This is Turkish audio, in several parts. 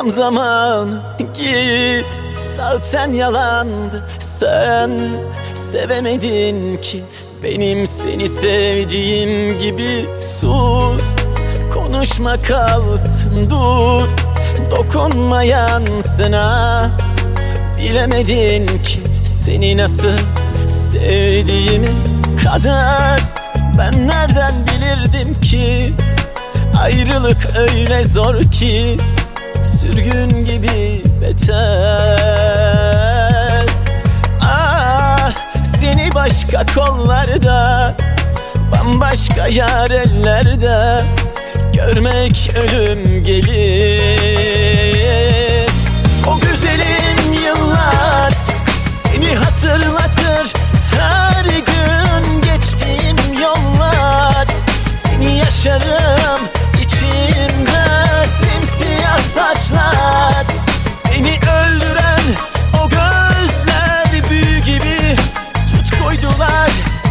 Tam zaman git, zaten yalandı. Sen sevemedin ki benim seni sevdiğim gibi. Sus, konuşma kalsın, dur, dokunma yansına. Bilemedin ki seni nasıl sevdiğimi. Kader, ben nereden bilirdim ki ayrılık öyle zor ki, sürgün gibi beter. Ah, seni başka kollarda, bambaşka yar ellerde görmek ölüm gelir. O güzelim yıllar seni hatırlatır, her gün geçtiğim yollar. Seni yaşarım içimde, simsiyah saçlar, beni öldüren o gözler büyü gibi tut koydular,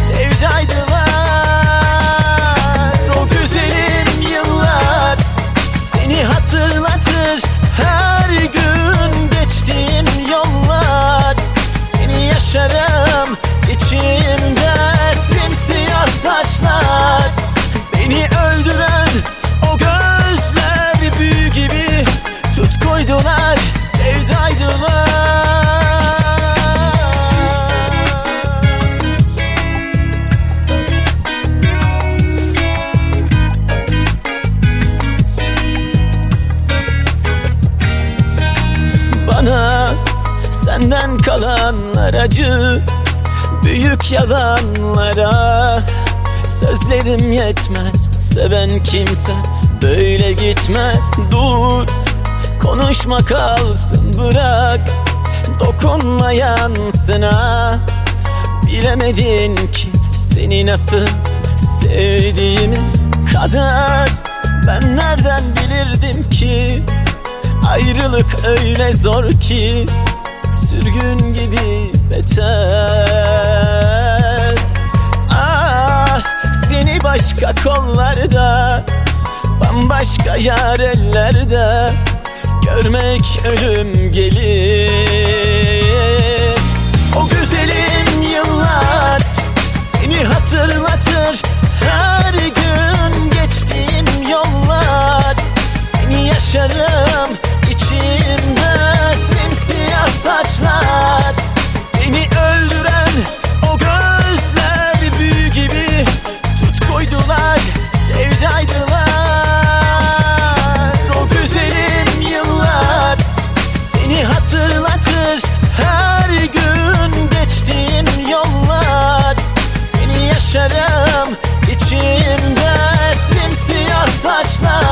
sevdaydılar. O güzelim yıllar seni hatırlatır, her gün geçtiğim yollar. Seni yaşarım içimde, simsiyah saçlar, beni öldüren o gözler büyü gibi tut koydular, sevdaydılar. Bana senden kalanlar acı, büyük yalanlara sözlerim yetmez. Seven kimse böyle gitmez. Dur, konuşma kalsın, bırak, dokunma yansına. Bilemedin ki seni nasıl sevdiğimi. Kader, ben nereden bilirdim ki ayrılık öyle zor ki, sürgün gibi beter. Ah, seni başka kollarda, bambaşka yar ellerde görmek ölüm gelir. O güzelim yıllar seni hatırlatır, her gün geçtiğim yollar. Seni yaşarım içimde, simsiyah saçlar, beni öldüren o gözler büyü gibi tut koydular, sevdaydılar. O güzelim yıllar seni hatırlatır, her gün geçtiğim yollar. Seni yaşarım içimde, simsiyah saçlar,